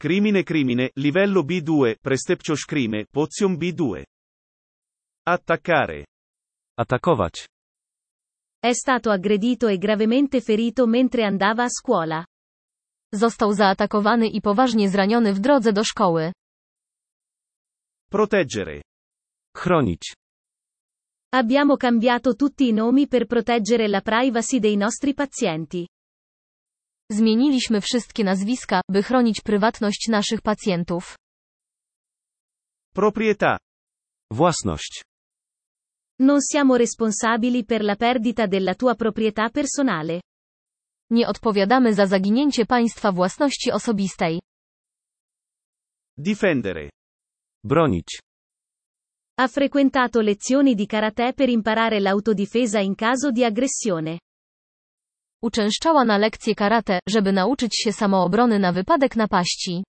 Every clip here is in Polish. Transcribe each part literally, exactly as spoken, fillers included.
Crimine crimine, livello B due, prestepcioż crime, poziom B due. Attaccare. Atakować. È stato aggredito e gravemente ferito mentre andava a scuola. Został zaatakowany i poważnie zraniony w drodze do szkoły. Proteggere. Chronić. Abbiamo cambiato tutti i nomi per proteggere la privacy dei nostri pazienti. Zmieniliśmy wszystkie nazwiska, by chronić prywatność naszych pacjentów. Proprietà. Własność. Non siamo responsabili per la perdita della tua proprietà personale. Nie odpowiadamy za zaginięcie państwa własności osobistej. Difendere. Bronić. Ha frequentato lezioni di karate per imparare l'autodifesa in caso di aggressione. Uczęszczała na lekcje karate, żeby nauczyć się samoobrony na wypadek napaści.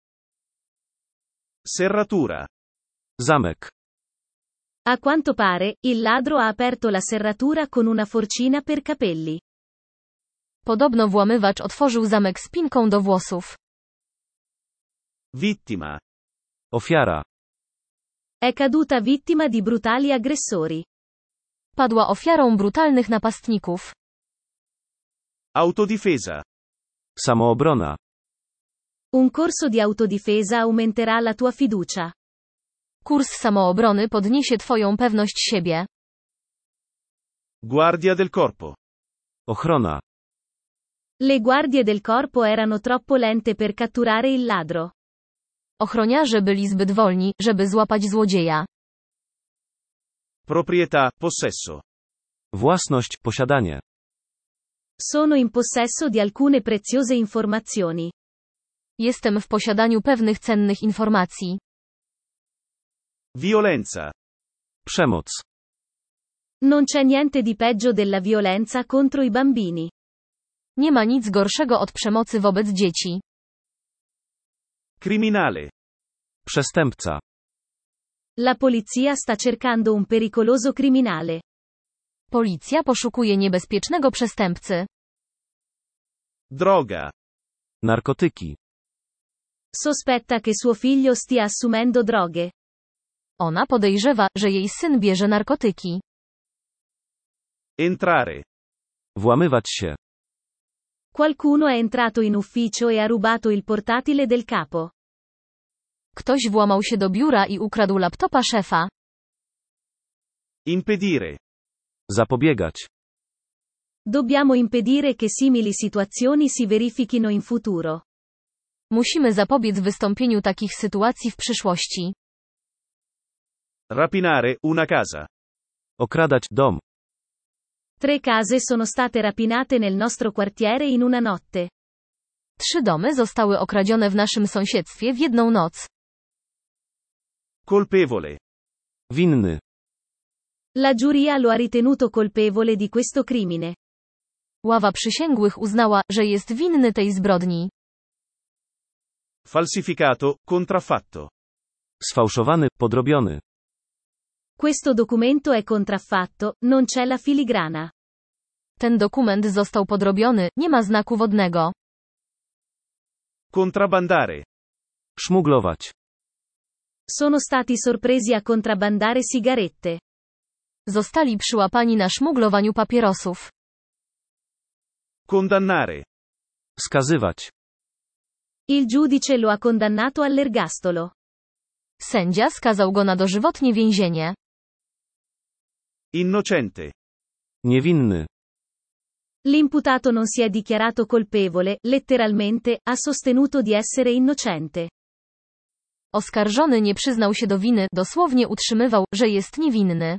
Serratura. Zamek. A quanto pare, il ladro ha aperto la serratura con una forcina per capelli. Podobno włamywacz otworzył zamek spinką do włosów. Vittima. Ofiara. È caduta vittima di brutali aggressori. Padła ofiarą brutalnych napastników. Autodifesa. Samoobrona. Un corso di autodifesa aumenterà la tua fiducia. Kurs samoobrony podniesie twoją pewność siebie. Guardia del corpo. Ochrona. Le guardie del corpo erano troppo lente per catturare il ladro. Ochroniarze byli zbyt wolni, żeby złapać złodzieja. Proprietà, possesso. Własność, posiadanie. Sono in possesso di alcune preziose informazioni. Jestem w posiadaniu pewnych cennych informacji. Violenza. Przemoc. Non c'è niente di peggio della violenza contro i bambini. Nie ma nic gorszego od przemocy wobec dzieci. Criminale. Przestępca. La polizia sta cercando un pericoloso criminale. Policja poszukuje niebezpiecznego przestępcy. Droga. Narkotyki. Sospetta che suo figlio stia assumendo droghe. Ona podejrzewa, że jej syn bierze narkotyki. Entrare. Włamywać się. Qualcuno è entrato in ufficio e ha rubato il portatile del capo. Ktoś włamał się do biura i ukradł laptopa szefa. Impedire. Zapobiegać. Dobbiamo impedire che simili situazioni si verifichino in futuro. Musimy zapobiec wystąpieniu takich sytuacji w przyszłości. Rapinare, una casa. Okradać dom. Tre case sono state rapinate nel nostro quartiere in una notte. Trzy domy zostały okradzione w naszym sąsiedztwie w jedną noc. Colpevole. Winny. La giuria lo ha ritenuto colpevole di questo crimine. Ława przysięgłych uznała, że jest winny tej zbrodni. Falsificato, contraffatto. Sfałszowany, podrobiony. Questo documento è contraffatto, non c'è la filigrana. Ten dokument został podrobiony, nie ma znaku wodnego. Contrabbandare. Szmuglować. Sono stati sorpresi a contrabbandare sigarette. Zostali przyłapani na szmuglowaniu papierosów. Condannare. Skazywać. Il giudice lo ha condannato all'ergastolo. Sędzia skazał go na dożywotnie więzienie. Innocente. Niewinny. L'imputato non si è dichiarato colpevole, letteralmente, ha sostenuto di essere innocente. Oskarżony nie przyznał się do winy, dosłownie utrzymywał, że jest niewinny.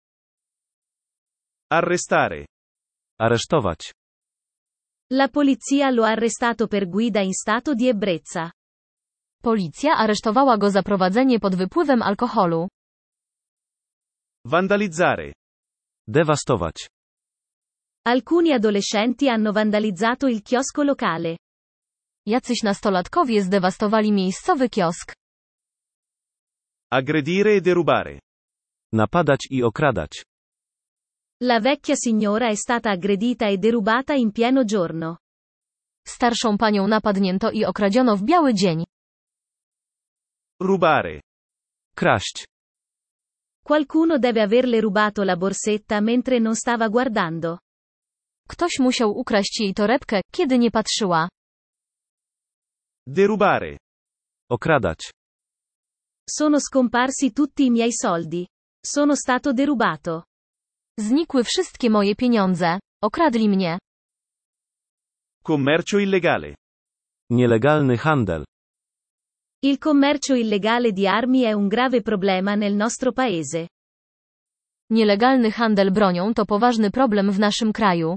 Arrestare. Aresztować. La polizia lo ha arrestato per guida in stato di ebbrezza. Policja aresztowała go za prowadzenie pod wypływem alkoholu. Vandalizzare. Dewastować. Alcuni adolescenti hanno vandalizzato il chiosco locale. Jacyś nastolatkowie zdewastowali miejscowy kiosk. Aggredire e derubare. Napadać i okradać. La vecchia signora è stata aggredita e derubata in pieno giorno. Starszą panią napadnięto i okradziono w biały dzień. Rubare. Kraść. Qualcuno deve averle rubato la borsetta mentre non stava guardando. Ktoś musiał ukraść jej torebkę, kiedy nie patrzyła. Derubare. Okradać. Sono scomparsi tutti i miei soldi. Sono stato derubato. Znikły wszystkie moje pieniądze. Okradli mnie. Commercio illegale. Nielegalny handel. Il commercio illegale di armi è un grave problema nel nostro paese. Nielegalny handel bronią to poważny problem w naszym kraju.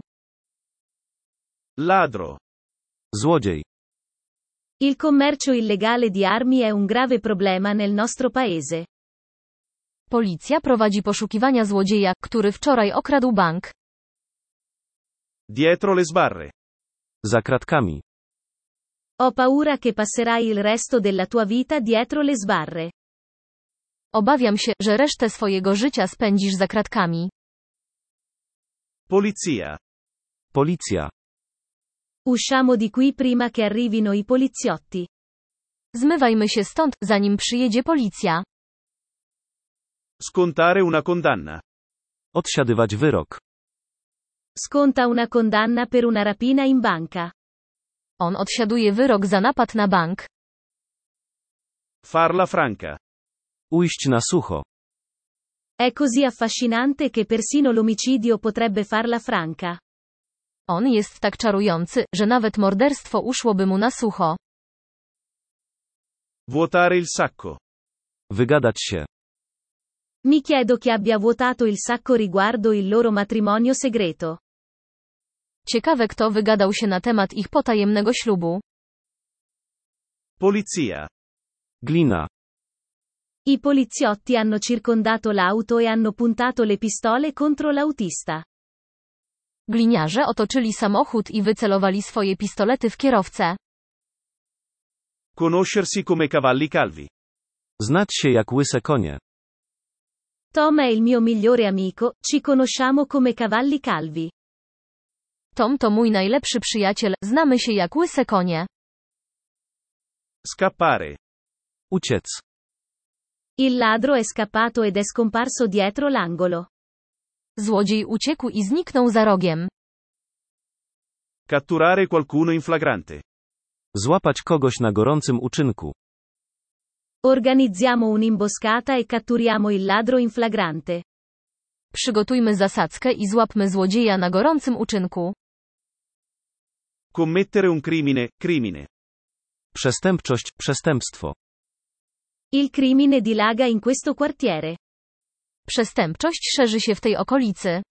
Ladro. Złodziej. Il commercio illegale di armi è un grave problema nel nostro paese. Policja prowadzi poszukiwania złodzieja, który wczoraj okradł bank. Dietro le sbarre. Za kratkami. Ho paura che passerai il resto della tua vita dietro le sbarre. Obawiam się, że resztę swojego życia spędzisz za kratkami. Polizia. Policja. Usciamo di qui prima che arrivino i poliziotti. Zmywajmy się stąd, zanim przyjedzie policja. Scontare una condanna. Odsiadywać wyrok. Sconta una condanna per una rapina in banca. On odsiaduje wyrok za napad na bank. Farla franca. Ujść na sucho. È così affascinante che persino l'omicidio potrebbe farla franca. On jest tak czarujący, że nawet morderstwo uszłoby mu na sucho. Vuotare il sacco. Wygadać się. Mi chiedo chi abbia vuotato il sacco riguardo il loro matrimonio segreto. Ciekawe, kto wygadał się na temat ich potajemnego ślubu. Polizia. Glina. I poliziotti hanno circondato l'auto e hanno puntato le pistole contro l'autista. Gliniarze otoczyli samochód i wycelowali swoje pistolety w kierowcę. Conoscersi come cavalli calvi. Znać się jak łyse konie. Tom è il mio migliore amico, ci conosciamo come cavalli calvi. Tom to mój najlepszy przyjaciel, znamy się jak łyse konie. Scappare. Uciec. Il ladro è scappato ed è scomparso dietro l'angolo. Złodziej uciekł i zniknął za rogiem. Catturare qualcuno in flagrante. Złapać kogoś na gorącym uczynku. Organizziamo un'imboscata e catturiamo il ladro in flagrante. Przygotujmy zasadzkę i złapmy złodzieja na gorącym uczynku. Commettere un crimine, crimine. Przestępczość, przestępstwo. Il crimine dilaga in questo quartiere. Przestępczość szerzy się w tej okolicy.